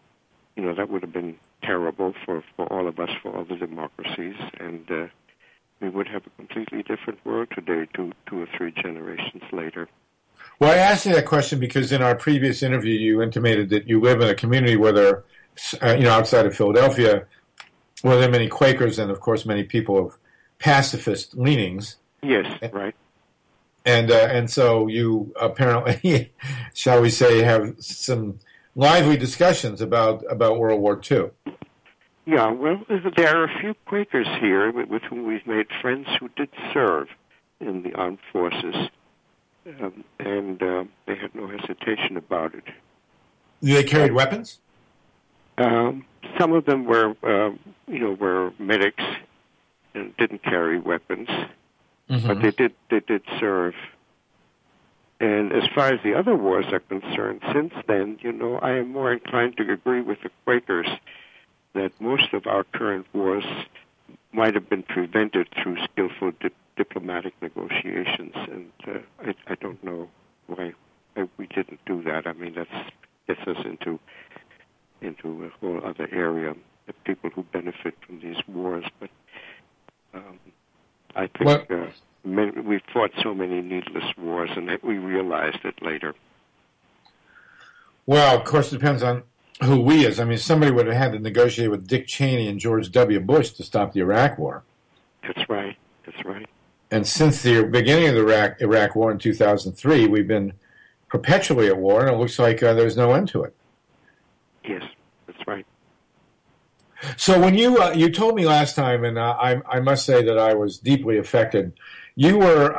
[SPEAKER 7] that would have been terrible for all of us, for all the democracies. And we would have a completely different world today, two or three generations later.
[SPEAKER 4] Well, I asked you that question because in our previous interview, you intimated that you live in a community where there, outside of Philadelphia, where there are many Quakers and, of course, many people of pacifist leanings.
[SPEAKER 7] Yes, right.
[SPEAKER 4] And so you apparently, shall we say, have some lively discussions about World War II.
[SPEAKER 7] Yeah, well, there are a few Quakers here with whom we've made friends who did serve in the armed forces, and they had no hesitation about it.
[SPEAKER 4] They carried weapons?
[SPEAKER 7] Some of them were medics and didn't carry weapons, but they did serve. And as far as the other wars are concerned, since then, I am more inclined to agree with the Quakers that most of our current wars might have been prevented through skillful diplomatic negotiations, and I don't know why we didn't do that. I mean, that gets us into a whole other area of people who benefit from these wars, but I think we fought so many needless wars, and that we realized it later.
[SPEAKER 4] Well, of course, it depends on who we is. I mean, somebody would have had to negotiate with Dick Cheney and George W. Bush to stop the Iraq War.
[SPEAKER 7] That's right.
[SPEAKER 4] And since the beginning of the Iraq War in 2003, we've been perpetually at war, and it looks like there's no end to it.
[SPEAKER 7] Yes, that's right.
[SPEAKER 4] So when you told me last time, and I must say that I was deeply affected, you were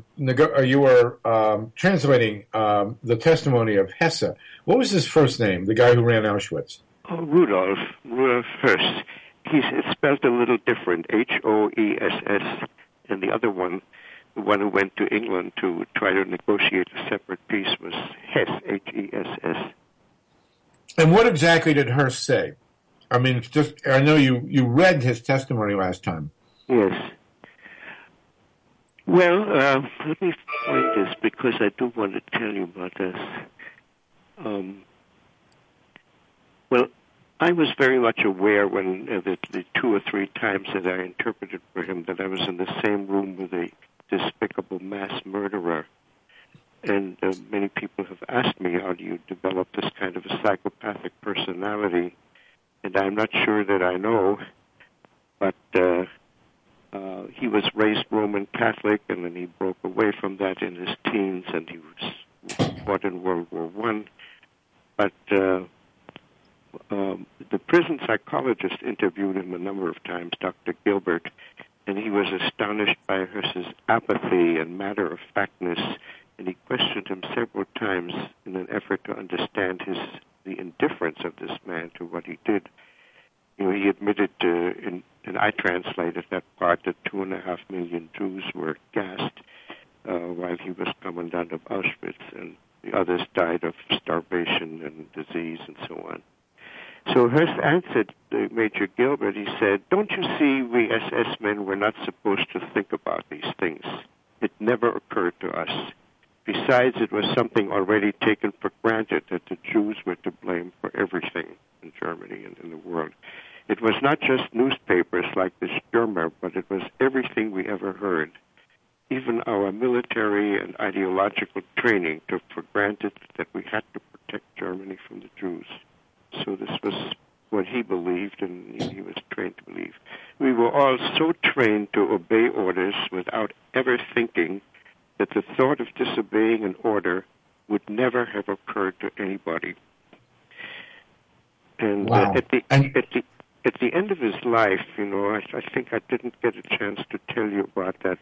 [SPEAKER 4] translating the testimony of Hesse. What was his first name, the guy who ran Auschwitz?
[SPEAKER 7] Oh, Rudolf Höss. It's spelled a little different, Hoess, and the other one, the one who went to England to try to negotiate a separate peace, was Hess, Hess.
[SPEAKER 4] And what exactly did Höss say? I mean, I know you read his testimony last time.
[SPEAKER 7] Yes. Well, let me find this because I do want to tell you about this. Well, I was very much aware when the 2 or 3 times that I interpreted for him that I was in the same room with a despicable mass murderer. And many people have asked me, how do you develop this kind of a psychopathic personality? And I'm not sure that I know, but he was raised Roman Catholic, and then he broke away from that in his teens, and he fought in World War I. But the prison psychologist interviewed him a number of times, Dr. Gilbert, and he was astonished by Höss's apathy and matter-of-factness, and he questioned him several times in an effort to understand the indifference of this man to what he did. He admitted, and I translated that part, that 2.5 million Jews were gassed while he was commandant of Auschwitz, and the others died of starvation and disease and so on. So Höss answered Major Gilbert. He said, "Don't you see, we SS men were not supposed to think about these things. It never occurred to us. Besides, it was something already taken for granted that the Jews were to blame for everything in Germany and in the world. It was not just newspapers like the Stürmer, but it was everything we ever heard. Even our military and ideological training took for granted that we had to protect Germany from the Jews." So this was what he believed, and he was trained to believe. We were all so trained to obey orders without ever thinking that the thought of disobeying an order would never have occurred to anybody. And
[SPEAKER 4] wow.
[SPEAKER 7] At the end of his life, I think I didn't get a chance to tell you about that.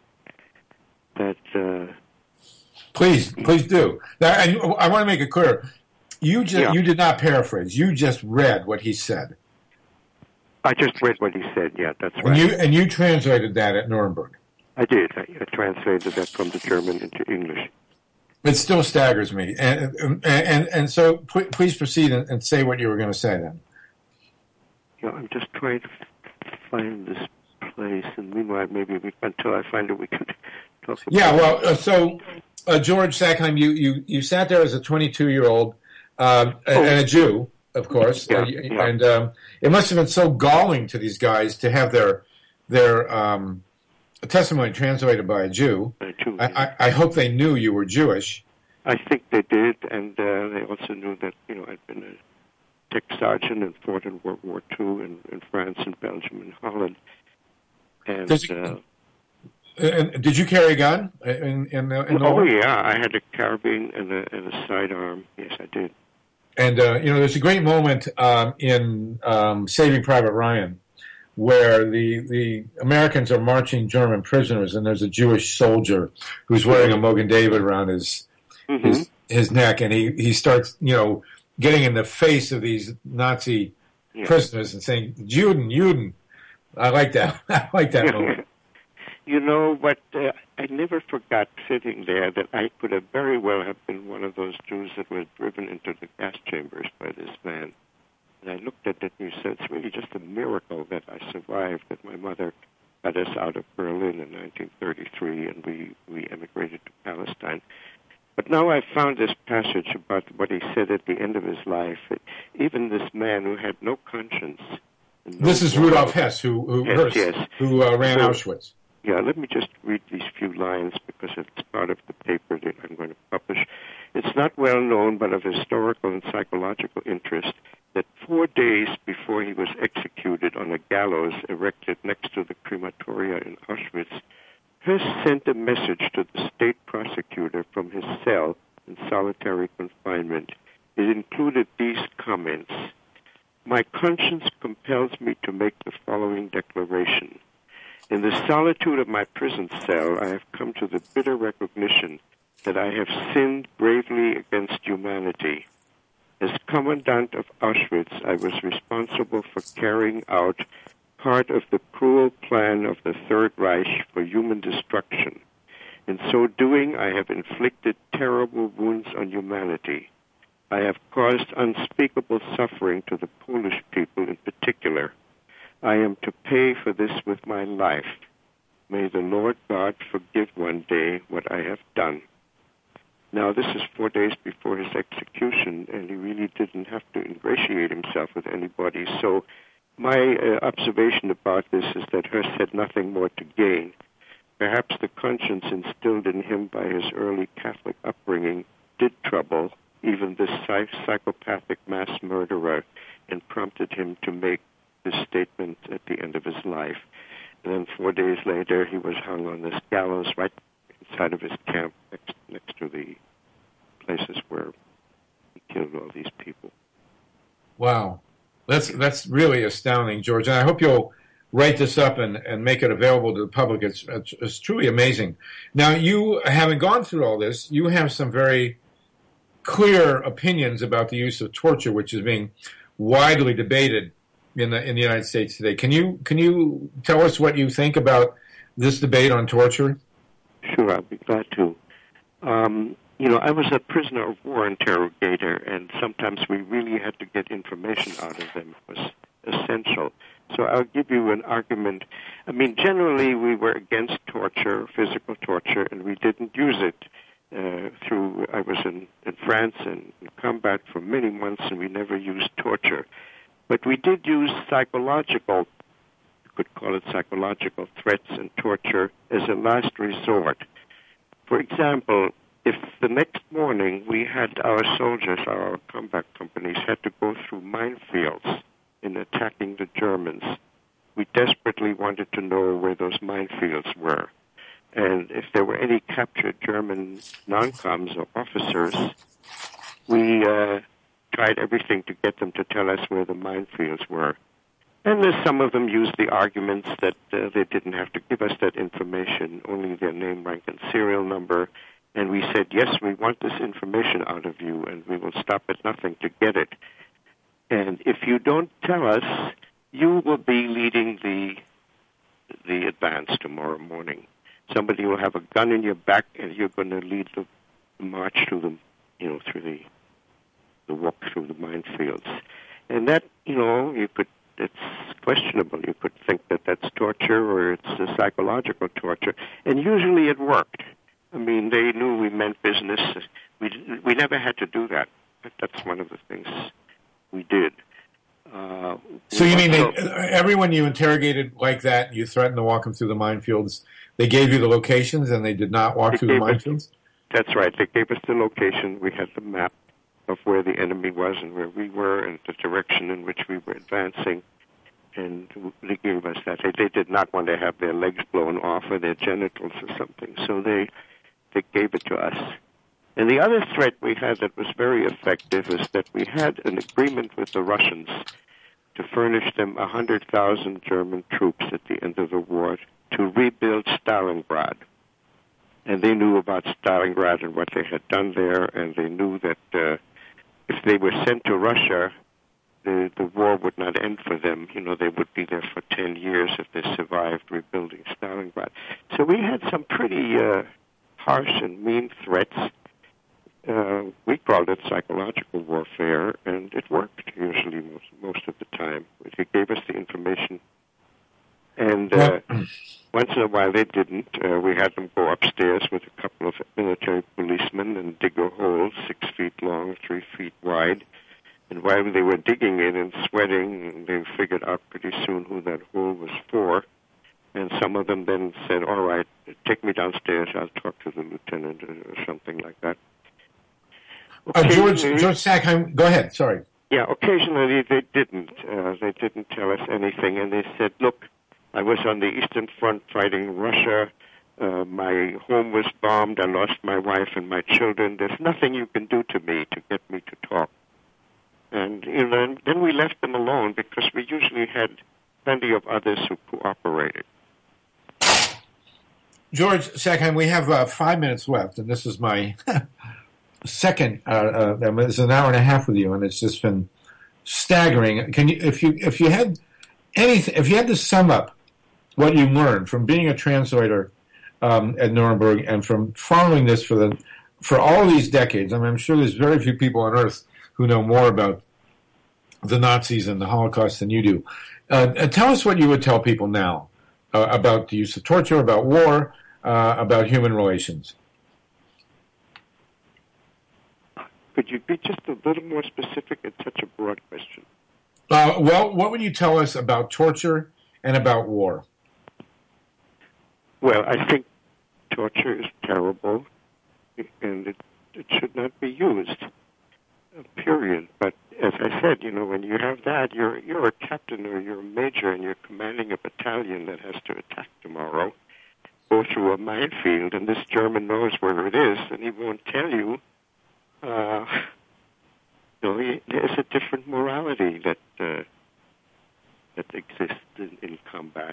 [SPEAKER 4] Please do. Now, I want to make it clear. You did not paraphrase. You just read what he said.
[SPEAKER 7] I just read what he said. Yeah, that's right.
[SPEAKER 4] And you translated that at Nuremberg.
[SPEAKER 7] I did. I translated that from the German into English.
[SPEAKER 4] It still staggers me. And so please proceed and say what you were going to say then.
[SPEAKER 7] Yeah, I'm just trying to find this place, and meanwhile, maybe until I find it, we can talk about it.
[SPEAKER 4] Yeah, well, so George Sackheim, you sat there as a 22-year-old and a Jew, of course,
[SPEAKER 7] yeah.
[SPEAKER 4] And it must have been so galling to these guys to have their a testimony translated by a Jew. I hope they knew you were Jewish.
[SPEAKER 7] I think they did, and they also knew that, I'd been a tech sergeant and fought in World War II in France and Belgium and Holland. And
[SPEAKER 4] did you carry a gun in the war?
[SPEAKER 7] Yeah, I had a carabine and a sidearm. Yes, I did.
[SPEAKER 4] And, there's a great moment in Saving Private Ryan where the Americans are marching German prisoners, and there's a Jewish soldier who's wearing a Mogen David around his neck, and he starts, getting in the face of these Nazi prisoners and saying, Juden. I like that. I like that moment.
[SPEAKER 7] But I never forgot sitting there that I could have very well have been one of those Jews that was driven into the gas chambers by this man. And I looked at it and said, it's really just a miracle that I survived, that my mother got us out of Berlin in 1933 and we emigrated to Palestine. But now I've found this passage about what he said at the end of his life. Even this man who had no conscience.
[SPEAKER 4] This is Rudolf Hess, who ran Auschwitz.
[SPEAKER 7] Yeah, let me just read these few lines because it's part of the paper that I'm going to publish. It's not well known, but of historical and psychological interest, that 4 days before he was executed on a gallows erected next to the crematoria in Auschwitz, Hess sent a message to the state prosecutor from his cell in solitary confinement. It included these comments. My conscience compels me to make the following declaration. In the solitude of my prison cell, I have come to the bitter recognition that I have sinned gravely against humanity. As commandant of Auschwitz, I was responsible for carrying out part of the cruel plan of the Third Reich for human destruction. In so doing, I have inflicted terrible wounds on humanity. I have caused unspeakable suffering to the Polish people in particular. I am to pay for this with my life. May the Lord God forgive one day what I have done. Now, this is 4 days before his execution, and he really didn't have to ingratiate himself with anybody. So my observation about this is that Hess had nothing more to gain. Perhaps the conscience instilled in him by his early Catholic upbringing did trouble even this psychopathic mass murderer and prompted him to make this statement at the end of his life. And then 4 days later, he was hung on this gallows right inside of his camp next to the places where he killed all these people.
[SPEAKER 4] Wow. That's really astounding, George. And I hope you'll write this up and make it available to the public. It's truly amazing. Now, you, having gone through all this, you have some very clear opinions about the use of torture, which is being widely debated in the United States today. Can you tell us what you think about this debate on torture?
[SPEAKER 7] Sure, I'll be glad to. I was a prisoner of war interrogator, and sometimes we really had to get information out of them. It was essential. So I'll give you an argument. I mean, generally we were against torture, physical torture, and we didn't use it. I was in France and in combat for many months, and we never used torture. But we did use psychological, you could call it psychological threats and torture as a last resort. For example, if the next morning we had our soldiers, our combat companies, had to go through minefields in attacking the Germans, we desperately wanted to know where those minefields were. And if there were any captured German non-coms or officers, we tried everything to get them to tell us where the minefields were. And some of them used the arguments that they didn't have to give us that information, only their name, rank, and serial number. And we said, yes, we want this information out of you, and we will stop at nothing to get it. And if you don't tell us, you will be leading the advance tomorrow morning. Somebody will have a gun in your back, and you're going to lead the march through the walk through the minefields. And that, it's questionable. You could think that that's torture or it's a psychological torture. And usually it worked. I mean, they knew we meant business. We never had to do that. That's one of the things we did.
[SPEAKER 4] So you mean everyone you interrogated like that, you threatened to walk them through the minefields, they gave you the locations and they did not walk through the minefields?
[SPEAKER 7] That's right. They gave us the location. We had the map of where the enemy was and where we were and the direction in which we were advancing. And they gave us that. They did not want to have their legs blown off or their genitals or something. So they gave it to us. And the other threat we had that was very effective is that we had an agreement with the Russians to furnish them 100,000 German troops at the end of the war to rebuild Stalingrad. And they knew about Stalingrad and what they had done there, and they knew that if they were sent to Russia, the war would not end for them. You know, they would be there for 10 years if they survived rebuilding Stalingrad. So we had some pretty harsh and mean threats. We called it psychological warfare, and it worked usually most of the time. They gave us the information, and once in a while they didn't. We had them go upstairs with a couple of military policemen and dig a hole 6 feet long, 3 feet wide. And while they were digging it and sweating, they figured out pretty soon who that hole was for. And some of them then said, all right, take me downstairs, I'll talk to the lieutenant or something like that.
[SPEAKER 4] George Sackheim, go ahead, sorry.
[SPEAKER 7] Yeah, occasionally they didn't. They didn't tell us anything, and they said, look, I was on the Eastern Front fighting Russia. My home was bombed. I lost my wife and my children. There's nothing you can do to me to get me to talk. And then we left them alone because we usually had plenty of others who cooperated.
[SPEAKER 4] George Sackheim, we have 5 minutes left, and this is my second. It's an hour and a half with you, and it's just been staggering. Can you, if you had anything, if you had to sum up what you learned from being a translator at Nuremberg and from following this for all these decades? I mean, I'm sure there's very few people on Earth who know more about the Nazis and the Holocaust than you do. Tell us what you would tell people now about the use of torture, about war, about human relations.
[SPEAKER 7] Could you be just a little more specific in such a broad question?
[SPEAKER 4] Well, what would you tell us about torture and about war?
[SPEAKER 7] Well, I think torture is terrible, and it should not be used, period. But as I said, when you have that, you're a captain or you're a major, and you're commanding a battalion that has to attack tomorrow, go through a minefield, and this German knows where it is, and he won't tell you. There's a different morality that exists in combat.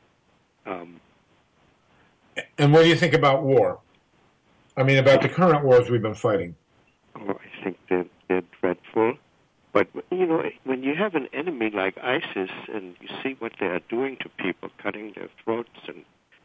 [SPEAKER 4] And what do you think about war? I mean, about the current wars we've been fighting.
[SPEAKER 7] Oh, I think they're dreadful. But, when you have an enemy like ISIS and you see what they are doing to people, cutting their throats and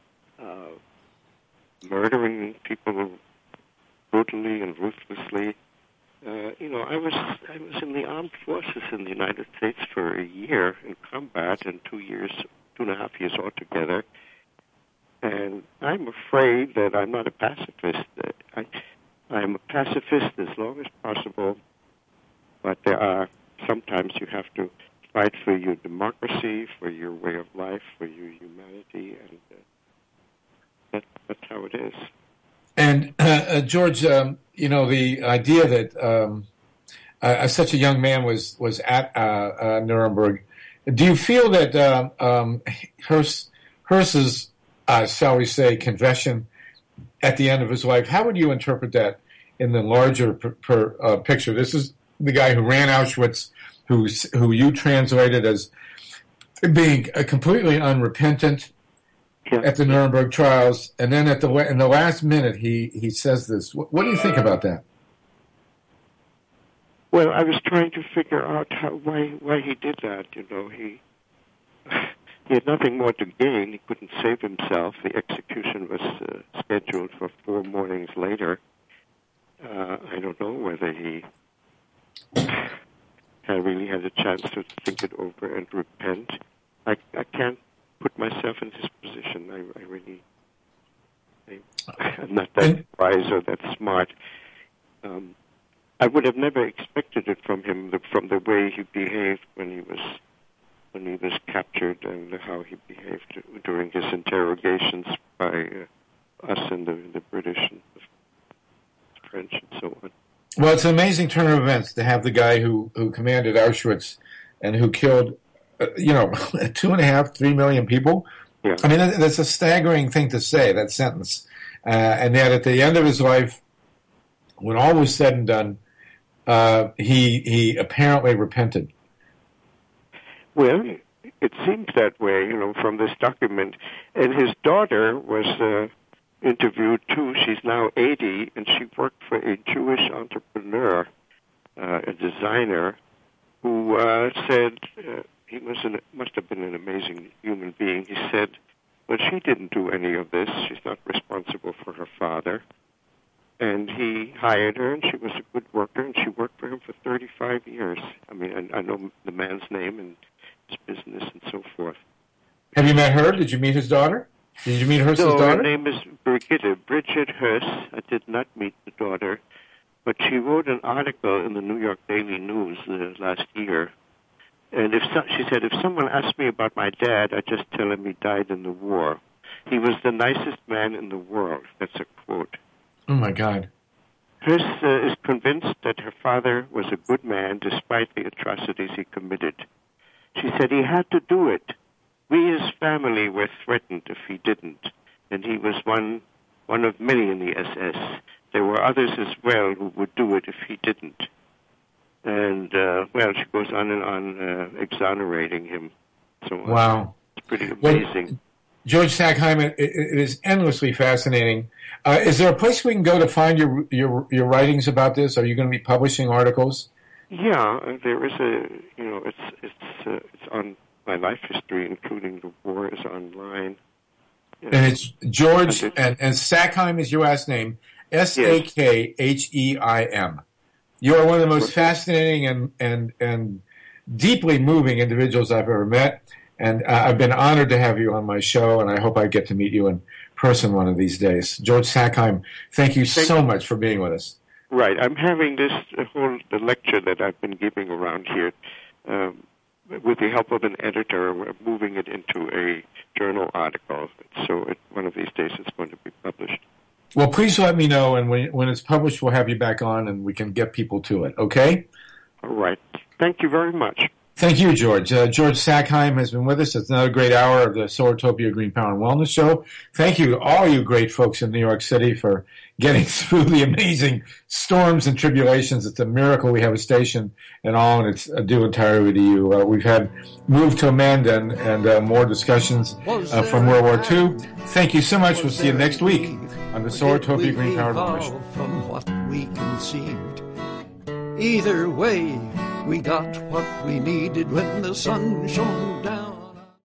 [SPEAKER 7] murdering people brutally and ruthlessly, I was in the armed forces in the United States for a year in combat and 2.5 years altogether. And I'm afraid that I'm not a pacifist. I'm a pacifist as long as possible, but there are sometimes you have to fight for your democracy, for your way of life, for your humanity, and that's how it is.
[SPEAKER 4] And George, the idea that such a young man was at Nuremberg. Do you feel that Hearst's, shall we say, confession at the end of his life? How would you interpret that in the larger picture? This is the guy who ran Auschwitz, who you translated as being completely unrepentant at the Nuremberg trials, and then in the last minute he says this. What do you think about that?
[SPEAKER 7] Well, I was trying to figure out why he did that. He had nothing more to gain. He couldn't save himself. The execution was scheduled for 4 mornings later. I don't know whether he really had a chance to think it over and repent. I can't put myself in his position. I'm not that wise or that smart. I would have never expected it from him, from the way he behaved when he was
[SPEAKER 4] Well, it's an amazing turn of events to have the guy who commanded Auschwitz and who killed, 2.5, 3 million people.
[SPEAKER 7] Yeah.
[SPEAKER 4] I mean, that's a staggering thing to say, that sentence. And yet at the end of his life, when all was said and done, he apparently repented.
[SPEAKER 7] Well, it seems that way, from this document. And his daughter was interviewed too. She's now 80, and she worked for a Jewish entrepreneur, a designer, who said he must have been an amazing human being. He said, well, she didn't do any of this. She's not responsible for her father. And he hired her, and she was a good worker, and she worked for him for 35 years. I mean, I know the man's name and his business and so forth.
[SPEAKER 4] Have you met her? Did you meet his daughter? Did you meet Hearst's daughter?
[SPEAKER 7] Her name is Bridget Hearst. I did not meet the daughter, but she wrote an article in the New York Daily News last year. And she said, if someone asks me about my dad, I just tell him he died in the war. He was the nicest man in the world. That's a quote.
[SPEAKER 4] Oh, my God.
[SPEAKER 7] Hearst is convinced that her father was a good man despite the atrocities he committed. She said he had to do it. We as family were threatened if he didn't, and he was one of many in the SS. There were others as well who would do it if he didn't. And, she goes on and on exonerating him. So
[SPEAKER 4] wow.
[SPEAKER 7] It's pretty amazing.
[SPEAKER 4] Well, George Sackheim, it is endlessly fascinating. Is there a place we can go to find your writings about this? Are you going to be publishing articles?
[SPEAKER 7] Yeah, there is it's on my life history, including the war, is online.
[SPEAKER 4] And it's George, and Sackheim is your last name, Sakheim. You are one of the most fascinating and deeply moving individuals I've ever met, and I've been honored to have you on my show, and I hope I get to meet you in person one of these days. George Sackheim, thank you so much for being with us.
[SPEAKER 7] Right. I'm having the lecture that I've been giving around here, with the help of an editor, we're moving it into a journal article. So one of these days it's going to be published.
[SPEAKER 4] Well, please let me know, and when it's published, we'll have you back on, and we can get people to it, okay?
[SPEAKER 7] All right. Thank you very much.
[SPEAKER 4] Thank you, George. George Sackheim has been with us. It's another great hour of the Solartopia Green Power and Wellness Show. Thank you to all you great folks in New York City for getting through the amazing storms and tribulations. It's a miracle we have a station and all, and it's due entirely to you. We've had Move to Amend and more discussions from World War II. Thank you so much. We'll see you next week on the Solartopia Green Power and Wellness Show.
[SPEAKER 1] From what we conceived. Either way, we got what we needed when the sun shone down.